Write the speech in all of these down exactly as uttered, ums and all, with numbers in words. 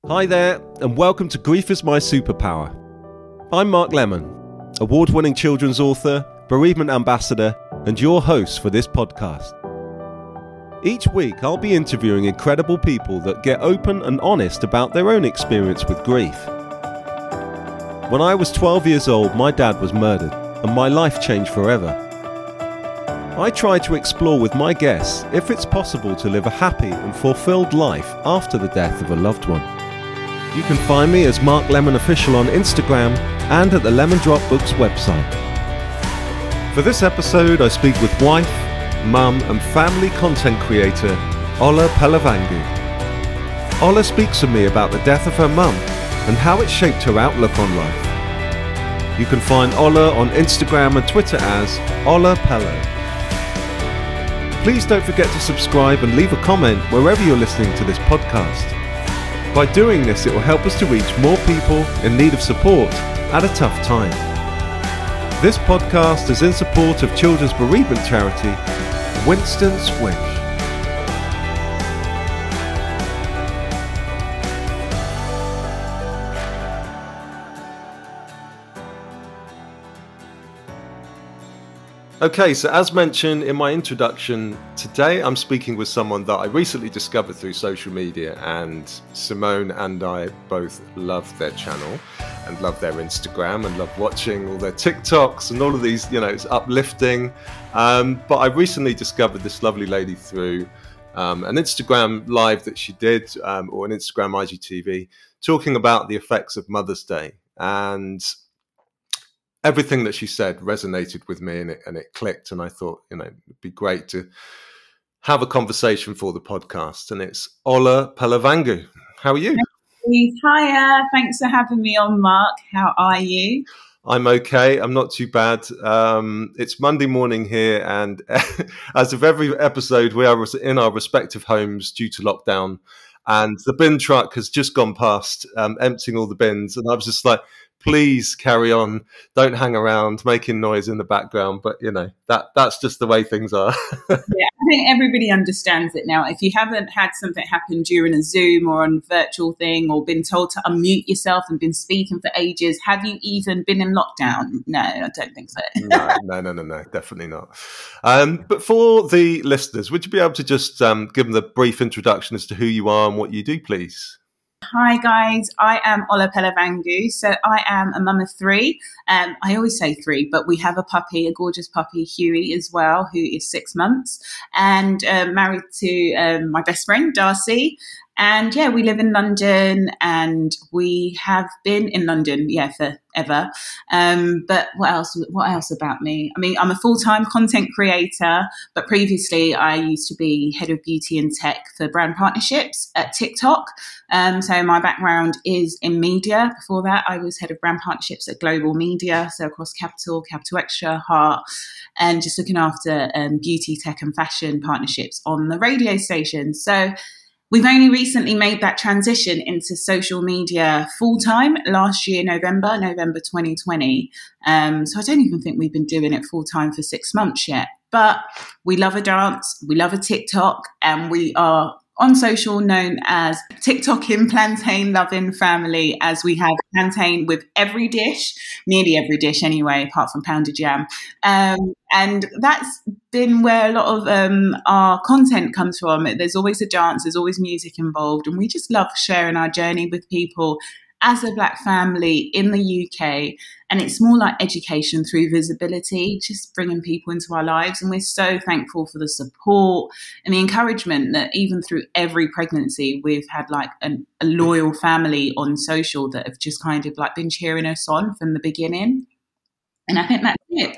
Hi there, and welcome to Grief is My Superpower. I'm Mark Lemon, award-winning children's author, bereavement ambassador, and your host for this podcast. Each week, I'll be interviewing incredible people that get open and honest about their own experience with grief. When I was twelve years old, my dad was murdered, and my life changed forever. I try to explore with my guests if it's possible to live a happy and fulfilled life after the death of a loved one. You can find me as Mark Lemon Official on Instagram and at the Lemon Drop Books website. For this episode, I speak with wife, mum and family content creator Ola Palavangu. Ola speaks to me about the death of her mum and how it shaped her outlook on life. You can find Ola on Instagram and Twitter as Ola Palo. Please don't forget to subscribe and leave a comment wherever you're listening to this podcast. By doing this, it will help us to reach more people in need of support at a tough time. This podcast is in support of children's bereavement charity, Winston's Wish. Okay, so as mentioned in my introduction, today I'm speaking with someone that I recently discovered through social media, and Simone and I both love their channel and love their Instagram and love watching all their TikToks and all of these, you know, it's uplifting. Um, but I recently discovered this lovely lady through um, an Instagram live that she did, um, or an Instagram I G T V, talking about the effects of Mother's Day. And everything that she said resonated with me, and it, and it clicked. And I thought, you know, it'd be great to have a conversation for the podcast. And it's Ola Palavangu. How are you? Hiya. Thanks for having me on, Mark. How are you? I'm okay. I'm not too bad. Um, it's Monday morning here. And as of every episode, we are in our respective homes due to lockdown. And the bin truck has just gone past, um, emptying all the bins. And I was just like, please carry on. Don't hang around making noise in the background. But, you know, that that's just the way things are. Yeah, I think everybody understands it now. If you haven't had something happen during a Zoom or a virtual thing, or been told to unmute yourself and been speaking for ages, have you even been in lockdown? No, I don't think so. no, no, no, no, no, definitely not. Um, but for the listeners, would you be able to just um, give them the brief introduction as to who you are and what you do, please? Hi guys, I am Ola Palavangu. So I am a mum of three. Um, I always say three, but we have a puppy, a gorgeous puppy, Huey, as well, who is six months, and uh, married to um, my best friend, Darcy. And yeah, we live in London, and we have been in London, yeah, forever. Um, but what else? What else about me? I mean, I'm a full-time content creator, but previously I used to be head of beauty and tech for brand partnerships at TikTok. Um, so my background is in media. Before that, I was head of brand partnerships at Global Media, so across Capital, Capital Extra, Heart, and just looking after um, beauty, tech, and fashion partnerships on the radio station. So we've only recently made that transition into social media full-time last year, November, November twenty twenty. Um, so I don't even think we've been doing it full-time for six months yet. But we love a dance, we love a TikTok, and we are on social known as TikTok in Plantain Loving Family, as we have plantain with every dish, nearly every dish anyway, apart from pounded jam. Um, and that's been where a lot of um, our content comes from. There's always a dance, there's always music involved, and we just love sharing our journey with people as a Black family in the U K. And it's more like education through visibility, just bringing people into our lives. And we're so thankful for the support and the encouragement that even through every pregnancy, we've had like an, a loyal family on social that have just kind of like been cheering us on from the beginning. And I think that's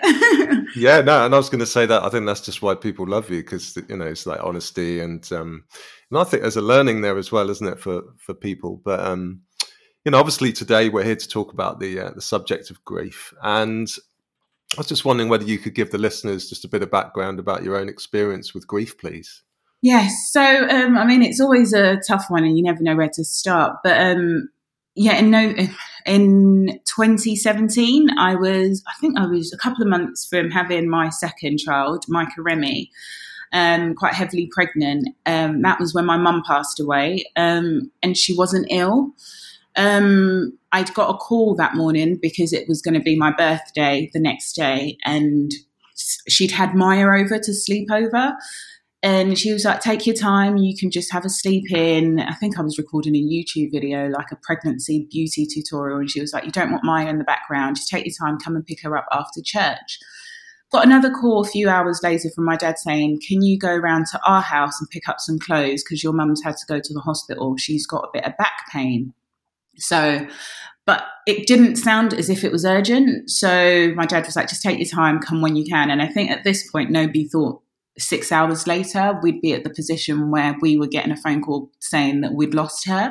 it. Yeah, no, and I was going to say that I think that's just why people love you, because, you know, it's like honesty, and um, and I think there's a learning there as well, isn't it, for for people? But um, you know, obviously today we're here to talk about the uh, the subject of grief, and I was just wondering whether you could give the listeners just a bit of background about your own experience with grief, please. Yes, so um, I mean, it's always a tough one, and you never know where to start, but. Um, Yeah, in no, in twenty seventeen, I was, I think I was a couple of months from having my second child, Micah Remy. um, quite heavily pregnant. Um, that was when my mum passed away, um, and she wasn't ill. Um, I'd got a call that morning because it was going to be my birthday the next day, and she'd had Maya over to sleep over. And she was like, take your time, you can just have a sleep in. I think I was recording a YouTube video, like a pregnancy beauty tutorial. And she was like, you don't want Maya in the background, just take your time, come and pick her up after church. Got another call a few hours later from my dad saying, can you go round to our house and pick up some clothes because your mum's had to go to the hospital. She's got a bit of back pain. So, but it didn't sound as if it was urgent. So my dad was like, just take your time, come when you can. And I think at this point, nobody thought six hours later, we'd be at the position where we were getting a phone call saying that we'd lost her.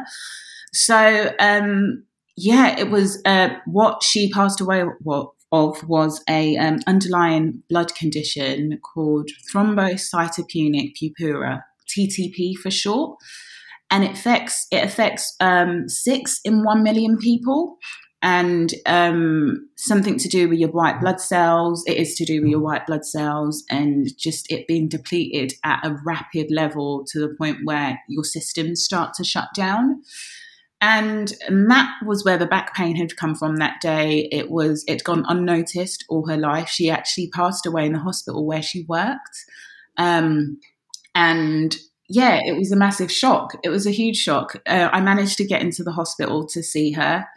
So, um, yeah, it was uh, what she passed away of was a um, underlying blood condition called thrombocytopenic purpura, T T P for short. And it affects, it affects um, six in one million people. And um, something to do with your white blood cells. It is to do with your white blood cells and just it being depleted at a rapid level to the point where your systems start to shut down. And, and that was where the back pain had come from that day. It was, it'd gone unnoticed all her life. She actually passed away in the hospital where she worked. Um, and yeah, it was a massive shock. It was a huge shock. Uh, I managed to get into the hospital to see her.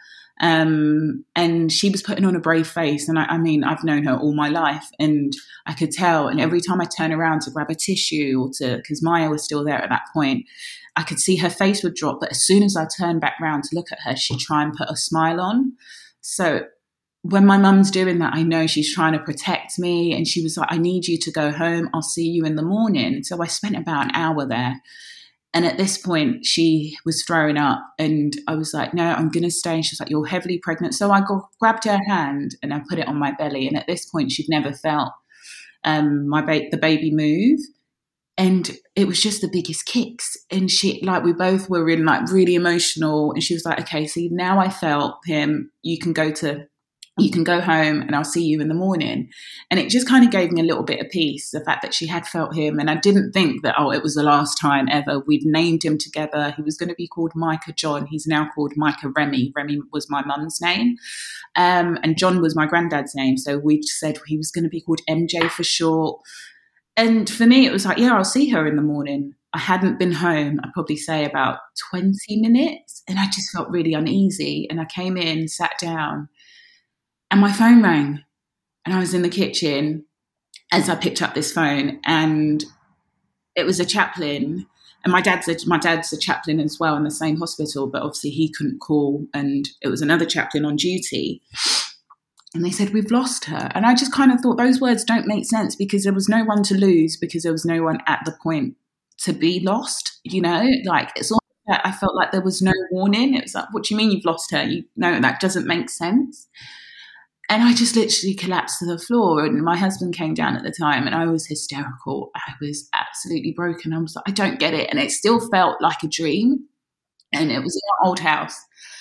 Um, and she was putting on a brave face. And I, I mean, I've known her all my life and I could tell. And every time I turn around to grab a tissue or to, because Maya was still there at that point, I could see her face would drop. But as soon as I turned back around to look at her, she'd try and put a smile on. So when my mum's doing that, I know she's trying to protect me. And she was like, I need you to go home. I'll see you in the morning. So I spent about an hour there. And at this point, she was throwing up and I was like, no, I'm going to stay. And she was like, you're heavily pregnant. So I got, grabbed her hand and I put it on my belly. And at this point, she'd never felt um, my ba- the baby move. And it was just the biggest kicks. And she, like, we both were in like really emotional. And she was like, okay, see, now I felt him. You can go to you can go home and I'll see you in the morning. And it just kind of gave me a little bit of peace, the fact that she had felt him. And I didn't think that, oh, it was the last time ever. We'd named him together. He was going to be called Micah John. He's now called Micah Remy. Remy was my mum's name. Um, and John was my granddad's name. So we said he was going to be called M J for short. And for me, it was like, yeah, I'll see her in the morning. I hadn't been home, I'd probably say about twenty minutes. And I just felt really uneasy. And I came in, sat down, and my phone rang and I was in the kitchen as I picked up this phone and it was a chaplain and my dad's a, my dad's a chaplain as well in the same hospital, but obviously he couldn't call and it was another chaplain on duty. And they said, we've lost her. And I just kind of thought those words don't make sense because there was no one to lose because there was no one at the point to be lost, you know, like it's all that I felt like there was no warning. It was like, what do you mean you've lost her? You know, that doesn't make sense. And I just literally collapsed to the floor and my husband came down at the time and I was hysterical. I was absolutely broken. I was like, I don't get it. And it still felt like a dream. And it was in our old house.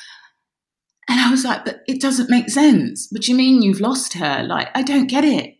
And I was like, but it doesn't make sense. What do you mean you've lost her? Like, I don't get it.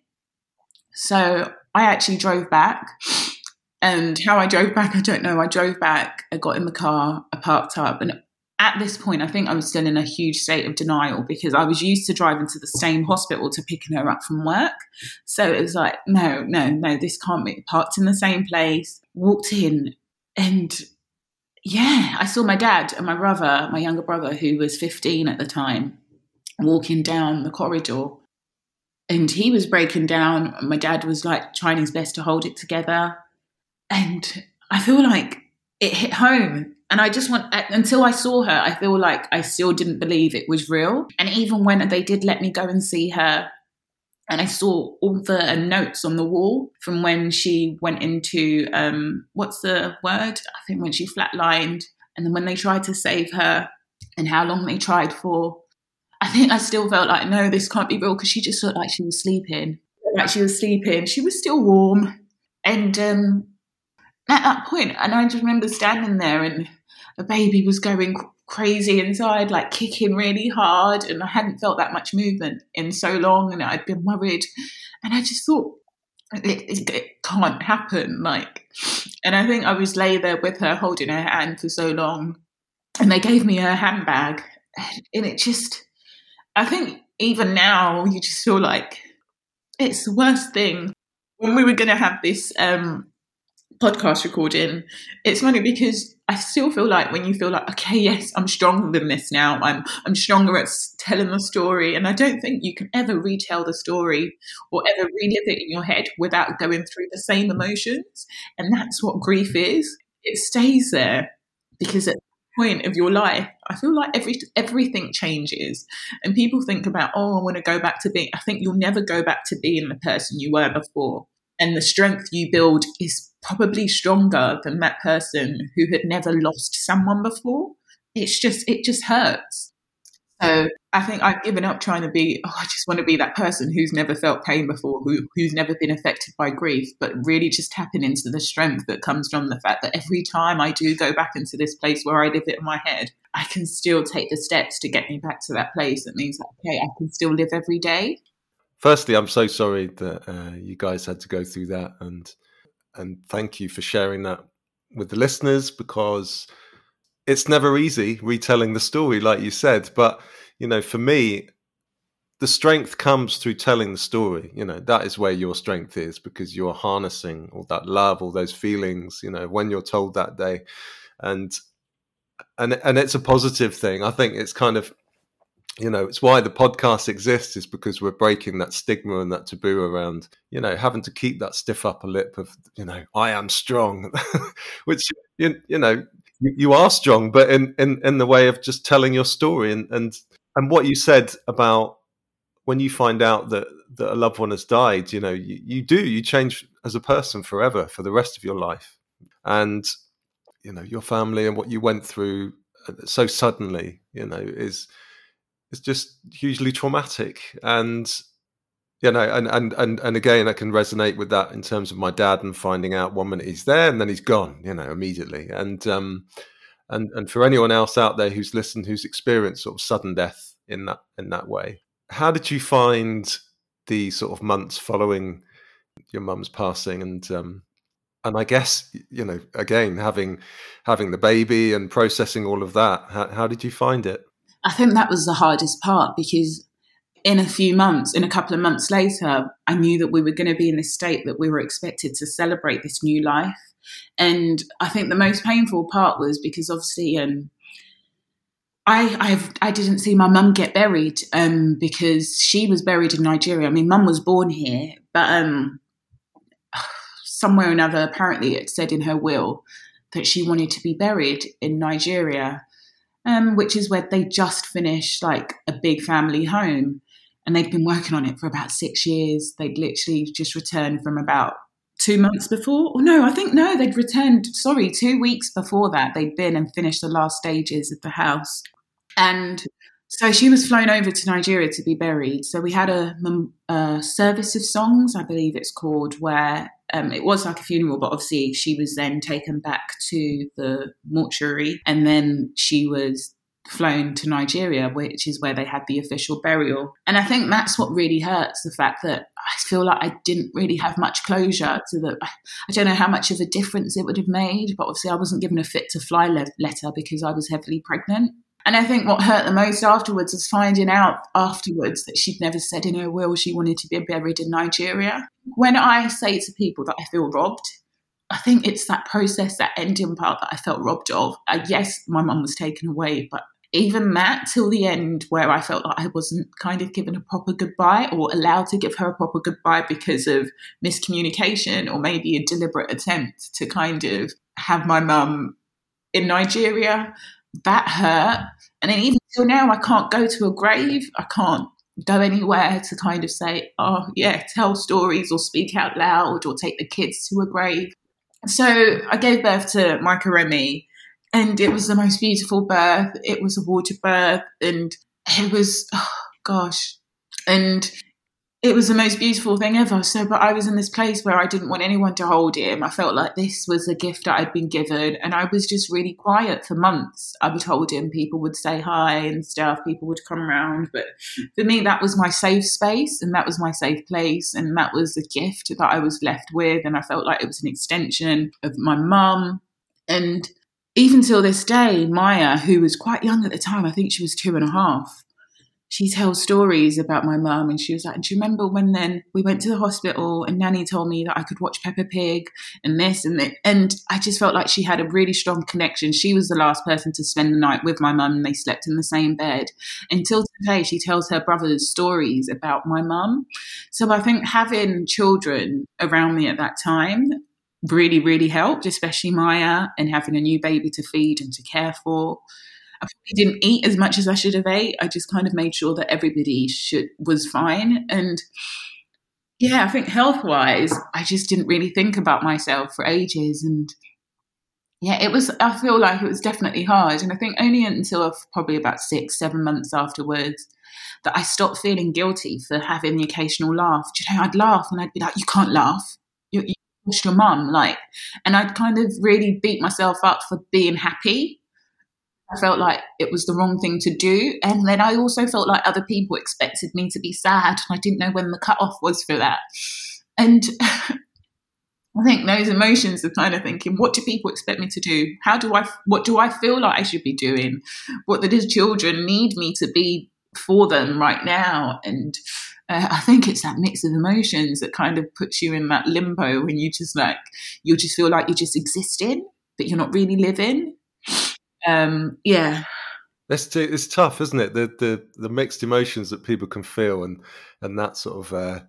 So I actually drove back. And how I drove back, I don't know. I drove back, I got in the car, I parked up. And at this point, I think I was still in a huge state of denial because I was used to driving to the same hospital to picking her up from work. So it was like, no, no, no, this can't be. Parked in the same place, walked in and yeah, I saw my dad and my brother, my younger brother, who was fifteen at the time, walking down the corridor and he was breaking down. My dad was like trying his best to hold it together. And I feel like it hit home. And I just want, until I saw her, I feel like I still didn't believe it was real. And even when they did let me go and see her, and I saw all the notes on the wall from when she went into, um, what's the word? I think when she flatlined, and then when they tried to save her and how long they tried for. I think I still felt like, no, this can't be real because she just looked like she was sleeping. Like she was sleeping. She was still warm. And um, at that point, and I just remember standing there and the baby was going crazy inside, like kicking really hard. And I hadn't felt that much movement in so long and I'd been worried. And I just thought, it, it, it can't happen. Like, and I think I was lay there with her, holding her hand for so long, and they gave me her handbag, and it just, I think even now you just feel like it's the worst thing. When we were going to have this um, podcast recording, it's funny because I still feel like when you feel like, okay, yes, I'm stronger than this now. I'm I'm stronger at telling the story, and I don't think you can ever retell the story or ever relive it in your head without going through the same emotions. And that's what grief is. It stays there because at point of your life, I feel like every everything changes, and people think about, oh, I want to go back to being. I think you'll never go back to being the person you were before, and the strength you build is probably stronger than that person who had never lost someone before. It's just it just hurts. So I think I've given up trying to be, oh, I just want to be that person who's never felt pain before, who who's never been affected by grief, but really just tapping into the strength that comes from the fact that every time I do go back into this place where I live it in my head, I can still take the steps to get me back to that place. That means, okay, I can still live every day. Firstly, I'm so sorry that uh, you guys had to go through that, and and thank you for sharing that with the listeners, because it's never easy retelling the story, like you said. But, you know, for me, the strength comes through telling the story. You know, that is where your strength is, because you're harnessing all that love, all those feelings, you know, when you're told that day. And, and, and it's a positive thing. I think it's kind of, you know, it's why the podcast exists, is because we're breaking that stigma and that taboo around, you know, having to keep that stiff upper lip of, you know, I am strong, which, you, you know, you, you are strong, but in, in, in the way of just telling your story. And, and, and what you said about when you find out that, that a loved one has died, you know, you, you do, you change as a person forever, for the rest of your life. And, you know, your family and what you went through so suddenly, you know, is, it's just hugely traumatic. And, you know, and, and, and, and again, I can resonate with that in terms of my dad, and finding out one minute he's there and then he's gone, you know, immediately. And, um, and, and for anyone else out there who's listened, who's experienced sort of sudden death in that, in that way, how did you find the sort of months following your mum's passing? And, um, and I guess, you know, again, having, having the baby and processing all of that, how, how did you find it? I think that was the hardest part, because in a few months, in a couple of months later, I knew that we were going to be in this state that we were expected to celebrate this new life. And I think the most painful part was because obviously um, I I've, I didn't see my mum get buried um, because she was buried in Nigeria. I mean, mum was born here, but um, somewhere or another, apparently it said in her will that she wanted to be buried in Nigeria. Um, which is where they just finished like a big family home, and they'd been working on it for about six years. They'd literally just returned from about two months before, or no, I think no, they'd returned, sorry, two weeks before that. They'd been and finished the last stages of the house. And so she was flown over to Nigeria to be buried. So we had a, a service of songs, I believe it's called, where um, it was like a funeral, but obviously she was then taken back to the mortuary, and then she was flown to Nigeria, which is where they had the official burial. And I think that's what really hurts, the fact that I feel like I didn't really have much closure to the, I don't know how much of a difference it would have made, but obviously I wasn't given a fit to fly le- letter because I was heavily pregnant. And I think what hurt the most afterwards was finding out afterwards that she'd never said in her will she wanted to be buried in Nigeria. When I say to people that I feel robbed, I think it's that process, that ending part that I felt robbed of. Uh, yes, my mum was taken away, but even that till the end, where I felt like I wasn't kind of given a proper goodbye or allowed to give her a proper goodbye because of miscommunication or maybe a deliberate attempt to kind of have my mum in Nigeria, that hurt. And then even till now, I can't go to a grave. I can't go anywhere to kind of say, oh, yeah, tell stories or speak out loud or take the kids to a grave. So I gave birth to Micah Remy, and it was the most beautiful birth. It was a water birth, and it was, oh, gosh. And It was the most beautiful thing ever. So, but I was in this place where I didn't want anyone to hold him. I felt like this was a gift that I'd been given. And I was just really quiet for months. I would hold him. People would say hi and stuff. People would come around. But for me, that was my safe space and that was my safe place. And that was a gift that I was left with. And I felt like it was an extension of my mum. And even till this day, Maya, who was quite young at the time, I think she was two and a half, she tells stories about my mum, and she was like, do you remember when then we went to the hospital and Nanny told me that I could watch Peppa Pig and this and that? And I just felt like she had a really strong connection. She was the last person to spend the night with my mum and they slept in the same bed. Until today, she tells her brothers stories about my mum. So I think having children around me at that time really, really helped, especially Maya, and having a new baby to feed and to care for. I probably didn't eat as much as I should have ate. I just kind of made sure that everybody should was fine. And yeah, I think health-wise, I just didn't really think about myself for ages. And yeah, it was, I feel like it was definitely hard. And I think only until probably about six, seven months afterwards that I stopped feeling guilty for having the occasional laugh. Do you know, I'd laugh and I'd be like, you can't laugh. You, you pushed your mum. Like, and I'd kind of really beat myself up for being happy. I felt like it was the wrong thing to do. And then I also felt like other people expected me to be sad. And I didn't know when the cutoff was for that. And I think those emotions of kind of thinking, what do people expect me to do? How do I, what do I feel like I should be doing? What do these children need me to be for them right now? And uh, I think it's that mix of emotions that kind of puts you in that limbo when you just like, you just feel like you're just existing, but you're not really living. Um, yeah, it's t- it's tough, isn't it? The the the mixed emotions that people can feel, and and that sort of uh,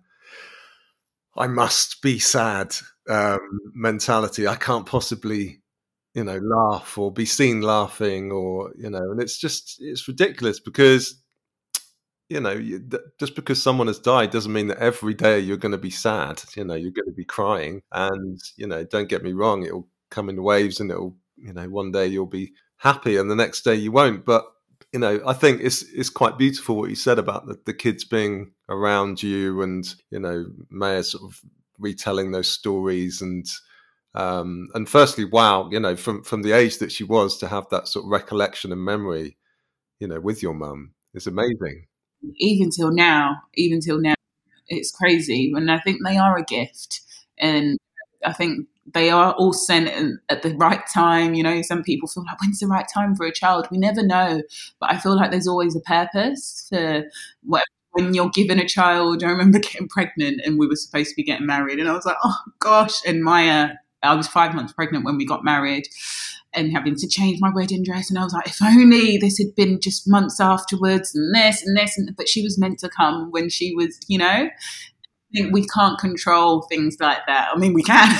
I must be sad um, mentality. I can't possibly, you know, laugh or be seen laughing, or you know, and it's just it's ridiculous because you know, you, th- just because someone has died doesn't mean that every day you're going to be sad. You know, you're going to be crying, and you know, don't get me wrong, it'll come in waves, and it'll, you know, one day you'll be happy and the next day you won't. But you know, I think it's it's quite beautiful what you said about the, the kids being around you, and you know, Maya sort of retelling those stories, and um, and firstly, wow, you know, from from the age that she was to have that sort of recollection and memory, you know, with your mum is amazing. Even till now, even till now, it's crazy. And I think they are a gift, and I think they are all sent at the right time. You know, some people feel like, when's the right time for a child? We never know. But I feel like there's always a purpose for what, when you're given a child. I remember getting pregnant and we were supposed to be getting married. And I was like, oh, gosh. And Maya, I was five months pregnant when we got married and having to change my wedding dress. And I was like, if only this had been just months afterwards and this and this. And, but she was meant to come when she was, you know. I think we can't control things like that. I mean, we can.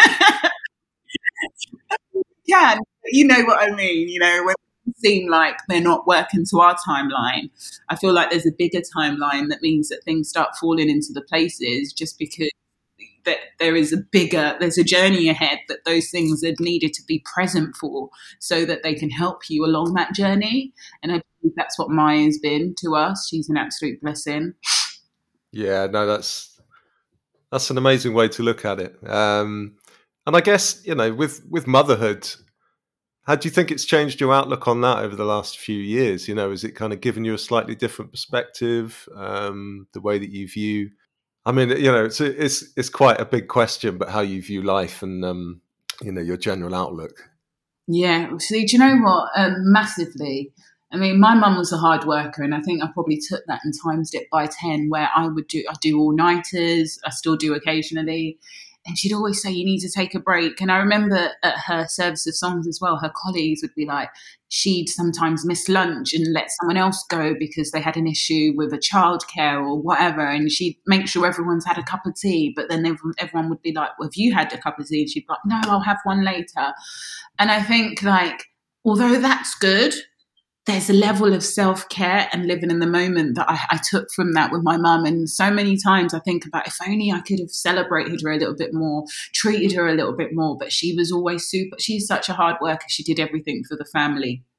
we can. You know what I mean? You know, when it seem like they're not working to our timeline, I feel like there's a bigger timeline that means that things start falling into the places just because that there is a bigger, there's a journey ahead that those things are needed to be present for so that they can help you along that journey. And I think that's what Maya's been to us. She's an absolute blessing. Yeah, no, that's that's an amazing way to look at it. Um, and I guess, you know, with, with motherhood, how do you think it's changed your outlook on that over the last few years? You know, has it kind of given you a slightly different perspective, um, the way that you view? I mean, you know, it's it's it's quite a big question, but how you view life and um, you know, your general outlook. Yeah, see, do you know what? Um, massively. I mean, my mum was a hard worker, and I think I probably took that and times it by ten. Where I would do, I do all nighters. I still do occasionally. And she'd always say, you need to take a break. And I remember at her service of songs as well, her colleagues would be like, she'd sometimes miss lunch and let someone else go because they had an issue with a childcare or whatever. And she'd make sure everyone's had a cup of tea. But then everyone, everyone would be like, well, have you had a cup of tea? And she'd be like, no, I'll have one later. And I think, like, although that's good, there's a level of self-care and living in the moment that I, I took from that with my mum. And so many times I think about, if only I could have celebrated her a little bit more, treated her a little bit more. But she was always super, she's such a hard worker. She did everything for the family.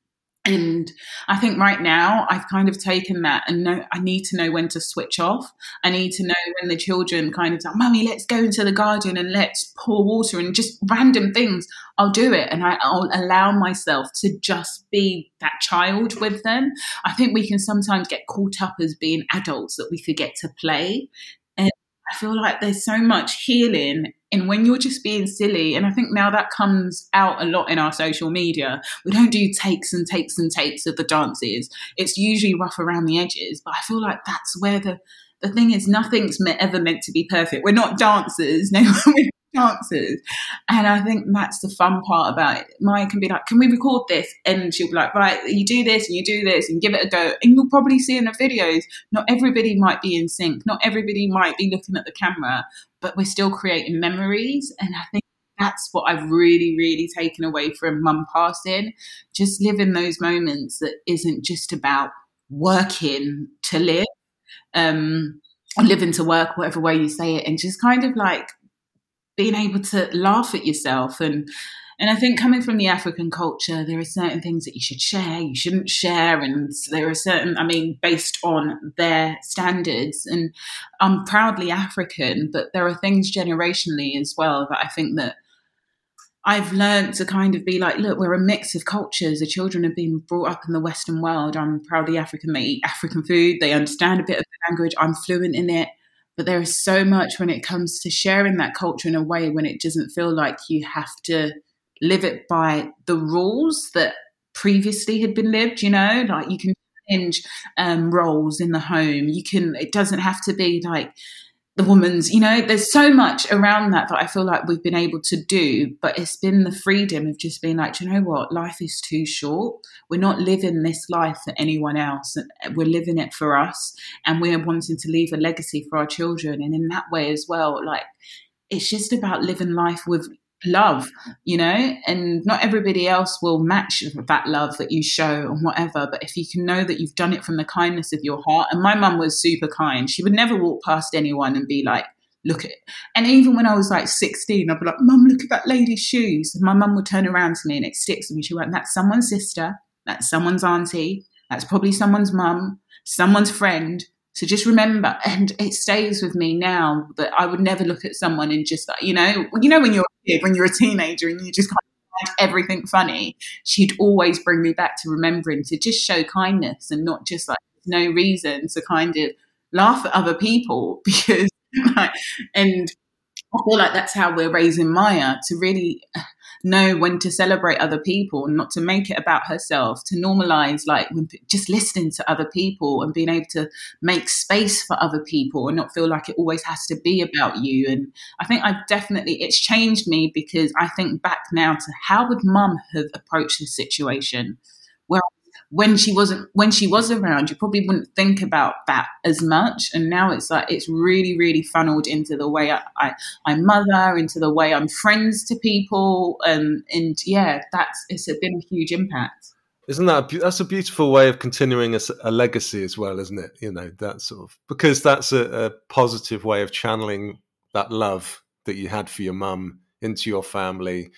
And I think right now I've kind of taken that and know I need to know when to switch off. I need to know when the children kind of say, Mummy, let's go into the garden and let's pour water and just random things. I'll do it. And I, I'll allow myself to just be that child with them. I think we can sometimes get caught up as being adults that we forget to play. And I feel like there's so much healing in when you're just being silly. And I think now that comes out a lot in our social media. We don't do takes and takes and takes of the dances. It's usually rough around the edges. But I feel like that's where the, the thing is, nothing's ever meant to be perfect. We're not dancers. No, we're dancers. And I think that's the fun part about it. Maya can be like, can we record this? And she'll be like, right, you do this and you do this and give it a go. And you'll probably see in the videos, not everybody might be in sync. Not everybody might be looking at the camera, but we're still creating memories. And I think that's what I've really, really taken away from mum passing. Just living those moments that isn't just about working to live, um, or living to work, whatever way you say it, and just kind of like being able to laugh at yourself. And and I think coming from the African culture, there are certain things that you should share, you shouldn't share. And there are certain, I mean, based on their standards. And I'm proudly African, but there are things generationally as well that I think that I've learned to kind of be like, look, we're a mix of cultures. The children have been brought up in the Western world. I'm proudly African. They eat African food. They understand a bit of the language. I'm fluent in it. But there is so much when it comes to sharing that culture in a way when it doesn't feel like you have to live it by the rules that previously had been lived, you know, like you can change um, roles in the home. You can, it doesn't have to be like the woman's, you know, there's so much around that that I feel like we've been able to do, but it's been the freedom of just being like, do you know what, life is too short. We're not living this life for anyone else. We're living it for us, and we're wanting to leave a legacy for our children. And in that way as well, like, it's just about living life with love, you know, and not everybody else will match that love that you show and whatever. But if you can know that you've done it from the kindness of your heart. And my mum was super kind. She would never walk past anyone and be like, look at it. And even when I was like sixteen, I'd be like, Mum, look at that lady's shoes. And my mum would turn around to me and it sticks with me. She went, that's someone's sister. That's someone's auntie. That's probably someone's mum, someone's friend. So just remember, and it stays with me now, that I would never look at someone and just like, you know, you know, when you're a kid, when you're a teenager and you just kind of find everything funny, she'd always bring me back to remembering to just show kindness and not just like, no reason to kind of laugh at other people because, like, and I feel like that's how we're raising Maya, to really know when to celebrate other people and not to make it about herself, to normalize like just listening to other people and being able to make space for other people and not feel like it always has to be about you. And I think I've definitely, it's changed me because I think back now to how would mum have approached this situation? Well, when she wasn't, when she was around, you probably wouldn't think about that as much. And now it's like, it's really, really funneled into the way I, I, I mother, into the way I'm friends to people. Um, and yeah, that's, it's been a huge impact. Isn't that, a, that's a beautiful way of continuing a, a legacy as well, isn't it? You know, that sort of, because that's a, a positive way of channeling that love that you had for your mum into your family.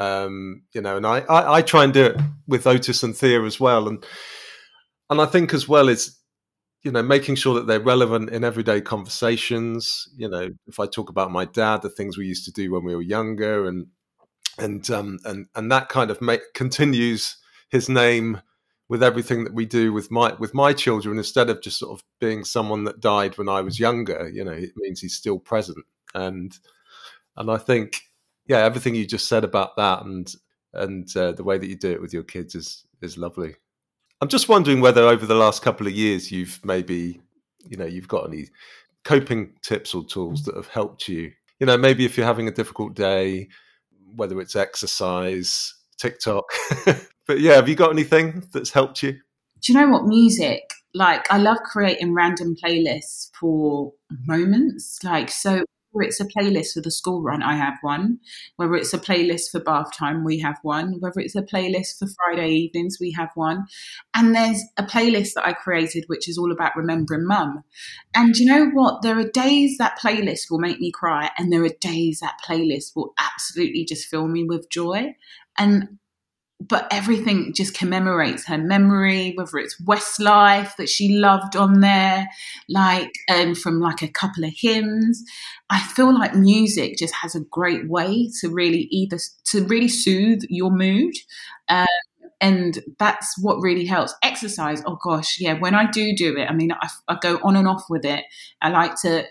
Um, you know, and I, I, I try and do it with Otis and Thea as well. And, and I think as well is, you know, making sure that they're relevant in everyday conversations. You know, if I talk about my dad, the things we used to do when we were younger, and, and, um, and, and that kind of make, continues his name with everything that we do with my, with my children, instead of just sort of being someone that died when I was younger. You know, it means he's still present. And, and I think, yeah, everything you just said about that and and uh, the way that you do it with your kids is is lovely. I'm just wondering whether over the last couple of years you've maybe, you know, you've got any coping tips or tools that have helped you. You know, maybe if you're having a difficult day, whether it's exercise, TikTok. But yeah, have you got anything that's helped you? Do you know what? Music. Like, I love creating random playlists for moments. Like, so whether it's a playlist for the school run, I have one. Whether it's a playlist for bath time, we have one. Whether it's a playlist for Friday evenings, we have one. And there's a playlist that I created, which is all about remembering mum. And you know what? There are days that playlist will make me cry, and there are days that playlist will absolutely just fill me with joy. And but everything just commemorates her memory, whether it's Westlife that she loved on there, like, and from like a couple of hymns. I feel like music just has a great way to really either to really soothe your mood. Um, and that's what really helps. Exercise, oh gosh, yeah, when I do do it, I mean, I, I go on and off with it. I like to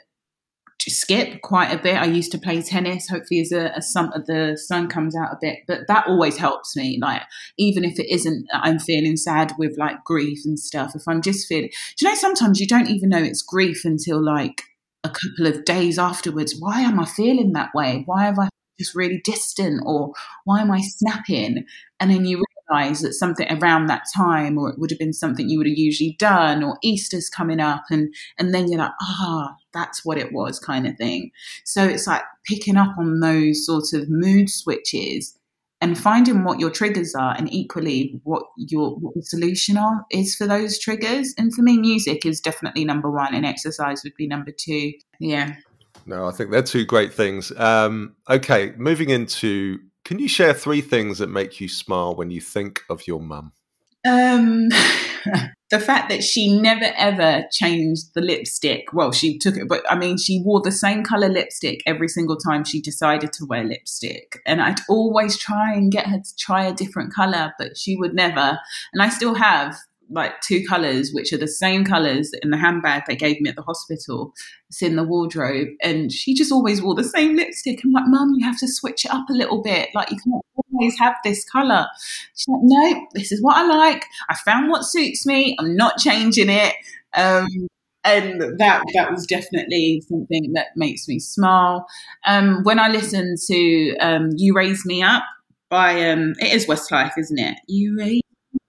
skip quite a bit. I used to play tennis. Hopefully, as a, a sun, the sun comes out a bit, but that always helps me. Like, even if it isn't, I'm feeling sad with like grief and stuff. If I'm just feeling, do you know, sometimes you don't even know it's grief until like a couple of days afterwards. Why am I feeling that way? Why have I just really distant, or why am I snapping? And then you realize that something around that time, or it would have been something you would have usually done, or Easter's coming up, and and then you're like, ah, that's what it was, kind of thing. So it's like picking up on those sorts of mood switches and finding what your triggers are, and equally what your what the solution are is for those triggers. And for me, music is definitely number one, and exercise would be number two. Yeah. No, I think they're two great things. Um, okay, moving into, can you share three things that make you smile when you think of your mum? Um, the fact that she never ever changed the lipstick. Well, she took it, but I mean, she wore the same color lipstick every single time she decided to wear lipstick. And I'd always try and get her to try a different color, but she would never. And I still have like two colors, which are the same colors in the handbag they gave me at the hospital. It's in the wardrobe, and she just always wore the same lipstick. I'm like, Mum, you have to switch it up a little bit. Like, you can't always have this color. She's like, no, this is what I like. I found what suits me. I'm not changing it. Um, and that that was definitely something that makes me smile. Um, when I listen to um, "You Raise Me Up" by um, it is Westlife, isn't it? You raise.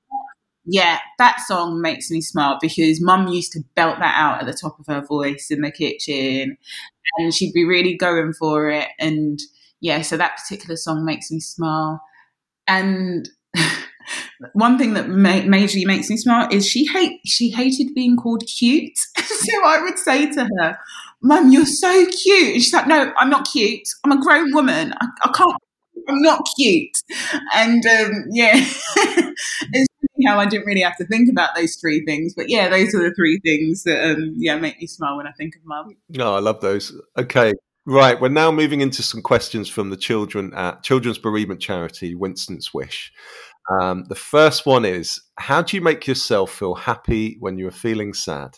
Yeah, that song makes me smile because Mum used to belt that out at the top of her voice in the kitchen, and she'd be really going for it. And yeah, so that particular song makes me smile. And one thing that ma- majorly makes me smile is she hate she hated being called cute. So I would say to her, Mum, you're so cute. And she's like, no, I'm not cute. I'm a grown woman. I, I can't. I'm not cute. And um, yeah, it's funny how I didn't really have to think about those three things. But yeah, those are the three things that um, yeah make me smile when I think of Mum. No, I love those. Okay, right. We're now moving into some questions from the children at Children's Bereavement Charity, Winston's Wish. Um, the first one is, how do you make yourself feel happy when you're feeling sad?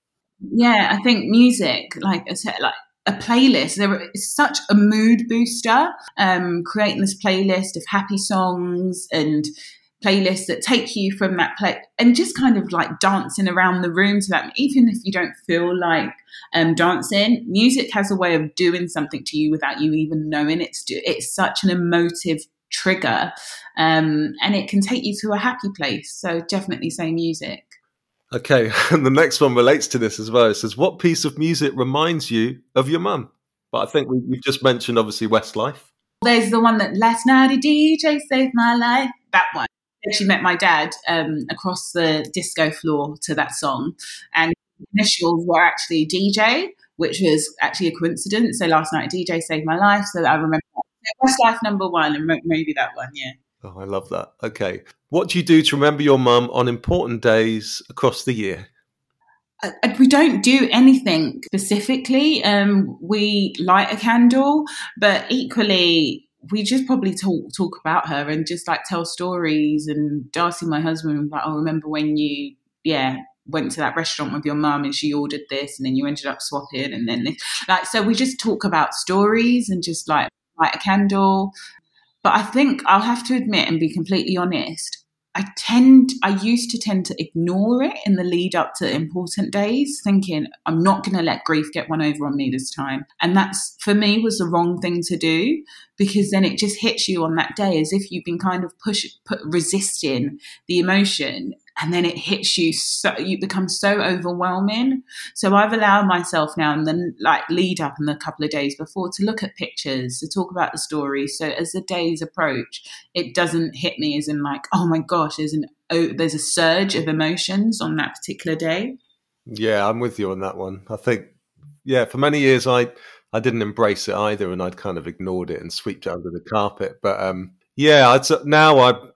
Yeah, I think music, like I said, like a playlist. There is such a mood booster. Um, creating this playlist of happy songs and playlists that take you from that play, and just kind of like dancing around the room to that. Even if you don't feel like um, dancing, music has a way of doing something to you without you even knowing it's do- it's such an emotive trigger, um, and it can take you to a happy place. So definitely say music. Okay, and the next one relates to this as well. It says, what piece of music reminds you of your mum? But I think we, you've just mentioned, obviously, Westlife. There's the one that last night a D J saved my life. That one. I actually met my dad um, across the disco floor to that song. And initials were actually D J, which was actually a coincidence. So last night a D J saved my life. So I remember that. Westlife number one, and maybe that one, yeah. Oh, I love that. Okay. What do you do to remember your mum on important days across the year? Uh, we don't do anything specifically. Um, we light a candle, but equally, we just probably talk talk about her and just like tell stories. And Darcy, my husband, was like, oh, remember when you, yeah, went to that restaurant with your mum and she ordered this, and then you ended up swapping, and then this. Like, so we just talk about stories and just like light a candle. But I think I'll have to admit and be completely honest, I tend, I used to tend to ignore it in the lead up to important days, thinking I'm not going to let grief get one over on me this time. And that's, for me, was the wrong thing to do, because then it just hits you on that day as if you've been kind of push, put, resisting the emotion. And then it hits you, so you become so overwhelming. So I've allowed myself now, and then like lead up in the couple of days before, to look at pictures, to talk about the story. So as the days approach, it doesn't hit me as in like, oh my gosh, there's an oh, there's a surge of emotions on that particular day. Yeah, I'm with you on that one. I think, yeah, for many years I I didn't embrace it either, and I'd kind of ignored it and swept it under the carpet. But um, yeah, I'd, now I.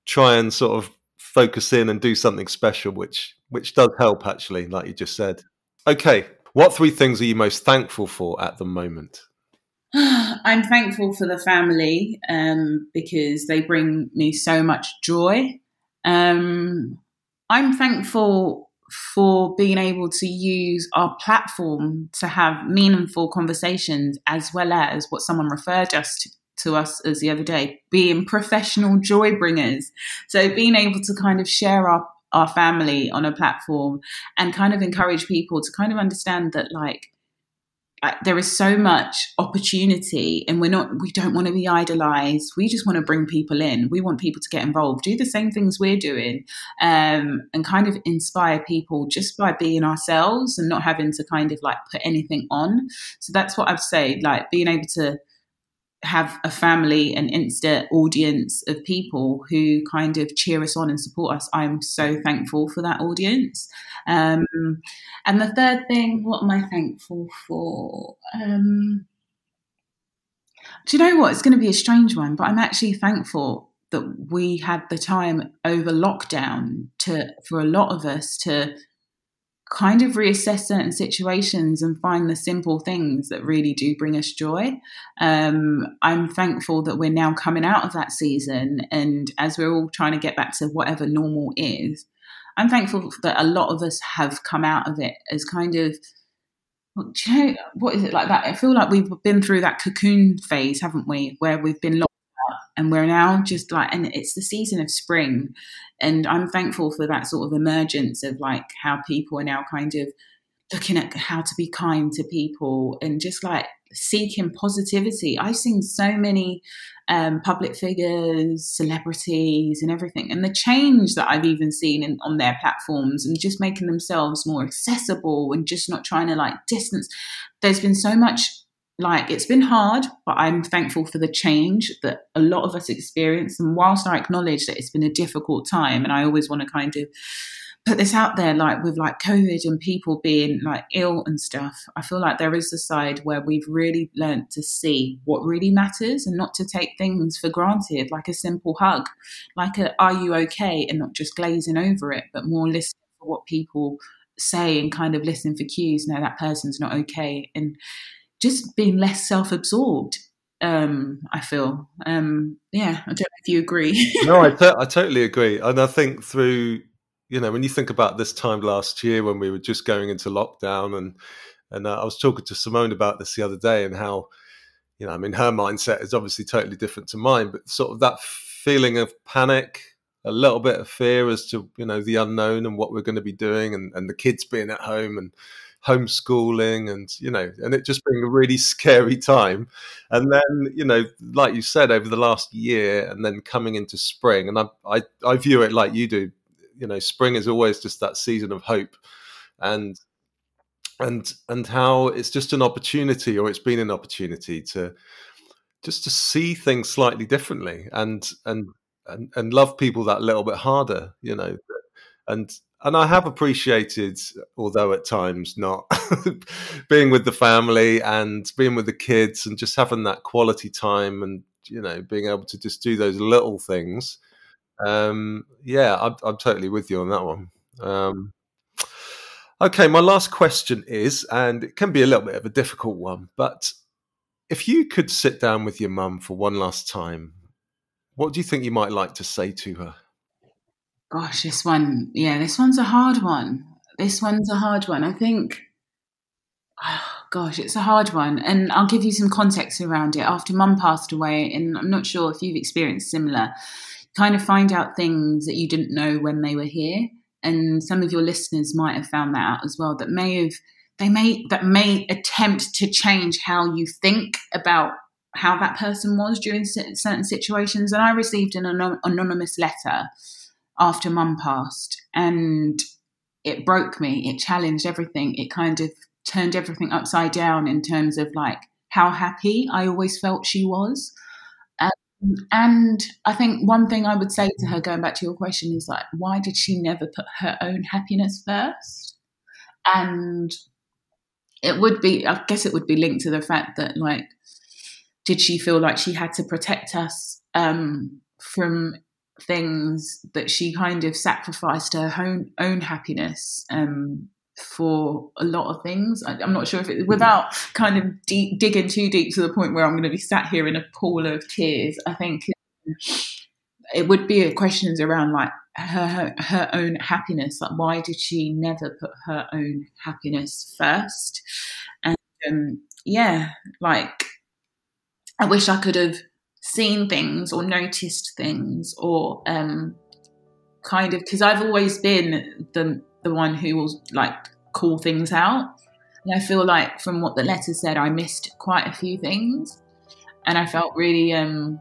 try and sort of focus in and do something special, which which does help actually, like you just said. Okay, what three things are you most thankful for at the moment? I'm thankful for the family um, because they bring me so much joy. Um, I'm thankful for being able to use our platform to have meaningful conversations, as well as what someone referred us to, to us as the other day, being professional joy bringers. So being able to kind of share our, our family on a platform and kind of encourage people to kind of understand that, like, like, there is so much opportunity, and we're not, we don't want to be idolized. We just want to bring people in. We want people to get involved, do the same things we're doing, um, and kind of inspire people just by being ourselves and not having to kind of like put anything on. So that's what I'd say, like being able to have a family, an Insta audience of people who kind of cheer us on and support us. I'm so thankful for that audience. Um, and the third thing, what am I thankful for? Um, do you know what? It's going to be a strange one, but I'm actually thankful that we had the time over lockdown to, for a lot of us to kind of reassess certain situations and find the simple things that really do bring us joy. Um, I'm thankful that we're now coming out of that season, and as we're all trying to get back to whatever normal is, I'm thankful that a lot of us have come out of it as kind of, do you know, what is it like that? I feel like we've been through that cocoon phase, haven't we, where we've been locked up and we're now just like, and it's the season of spring. And I'm thankful for that sort of emergence of like how people are now kind of looking at how to be kind to people and just like seeking positivity. I've seen so many um, public figures, celebrities and everything, and the change that I've even seen in, on their platforms, and just making themselves more accessible and just not trying to like distance. There's been so much, like, it's been hard, but I'm thankful for the change that a lot of us experience. And whilst I acknowledge that it's been a difficult time, and I always want to kind of put this out there, like with like COVID and people being like ill and stuff, I feel like there is a side where we've really learned to see what really matters and not to take things for granted, like a simple hug, like a "are you okay?" and not just glazing over it, but more listening for what people say and kind of listen for cues. No, that person's not okay. And just being less self-absorbed, um, I feel. Um, yeah, I don't know if you agree. No, I, t- I totally agree. And I think through, you know, when you think about this time last year when we were just going into lockdown, and and uh, I was talking to Simone about this the other day, and how, you know, I mean, her mindset is obviously totally different to mine, but sort of that feeling of panic, a little bit of fear as to, you know, the unknown and what we're going to be doing, and, and the kids being at home and homeschooling, and, you know, and it just being a really scary time. And then, you know, like you said, over the last year and then coming into spring, and I, I, I view it like you do, you know, spring is always just that season of hope, and, and, and how it's just an opportunity, or it's been an opportunity to just to see things slightly differently, and, and, and, and love people that little bit harder, you know, and, And I have appreciated, although at times not, being with the family and being with the kids and just having that quality time, and, you know, being able to just do those little things. Um, yeah, I'm, I'm totally with you on that one. Um, okay, my last question is, and it can be a little bit of a difficult one, but if you could sit down with your mum for one last time, what do you think you might like to say to her? Gosh, this one, yeah, this one's a hard one. This one's a hard one. I think, oh, gosh, it's a hard one. And I'll give you some context around it. After mum passed away, and I'm not sure if you've experienced similar, kind of find out things that you didn't know when they were here. And some of your listeners might have found that out as well, that may have, they may, that may attempt to change how you think about how that person was during certain situations. And I received an anon- anonymous letter after mum passed, and it broke me. It challenged everything. It kind of turned everything upside down in terms of like how happy I always felt she was. Um, and I think one thing I would say to her, going back to your question, is like, why did she never put her own happiness first? And it would be, I guess it would be linked to the fact that, like, did she feel like she had to protect us um, from things that she kind of sacrificed her own own happiness um, for a lot of things. I, I'm not sure if it, without kind of deep, digging too deep to the point where I'm going to be sat here in a pool of tears. I think it would be questions around like her, her her own happiness. Like, why did she never put her own happiness first? And um, yeah, like I wish I could have seen things or noticed things or um, kind of, because I've always been the the one who will like call things out. And I feel like from what the letter said, I missed quite a few things. And I felt really um,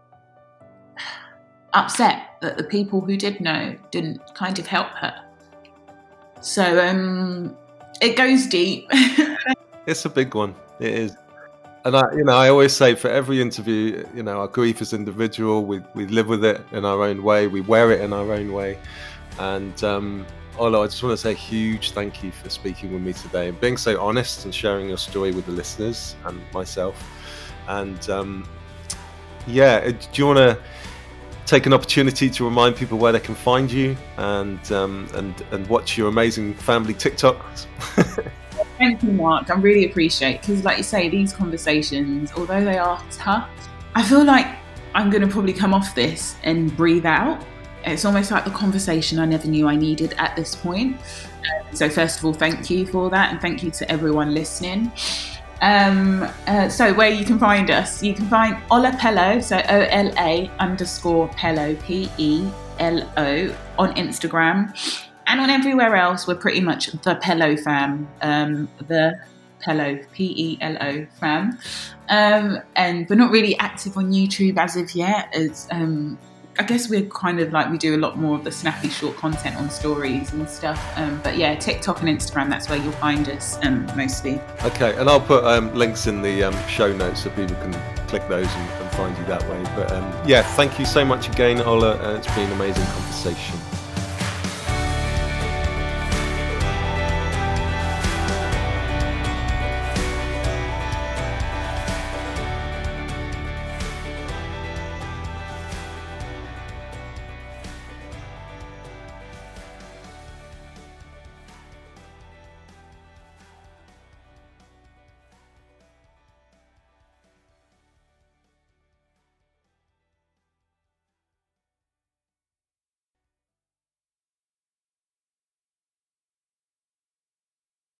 upset that the people who did know didn't kind of help her. So um, it goes deep. It's a big one. It is. And I, you know, I always say for every interview, you know, our grief is individual. We we live with it in our own way. We wear it in our own way. And um, Ola, I just want to say a huge thank you for speaking with me today and being so honest and sharing your story with the listeners and myself. And um, yeah, do you want to take an opportunity to remind people where they can find you and um, and and watch your amazing family TikToks? Thank you, Mark. I really appreciate it because, like you say, these conversations, although they are tough, I feel like I'm going to probably come off this and breathe out. It's almost like the conversation I never knew I needed at this point. Um, so first of all, thank you for that. And thank you to everyone listening. Um, uh, so where you can find us, you can find Ola Pello, so O L A underscore Pello, P E L O, on Instagram. And on everywhere else, we're pretty much the Pello fam, um, the Pello, P E L O fam. Um, and we're not really active on YouTube as of yet. As, um, I guess we're kind of like, we do a lot more of the snappy short content on stories and stuff. Um, but yeah, TikTok and Instagram, that's where you'll find us um, mostly. Okay, and I'll put um, links in the um, show notes so people can click those and, and find you that way. But um, yeah, thank you so much again, Ola. Uh, it's been an amazing conversation.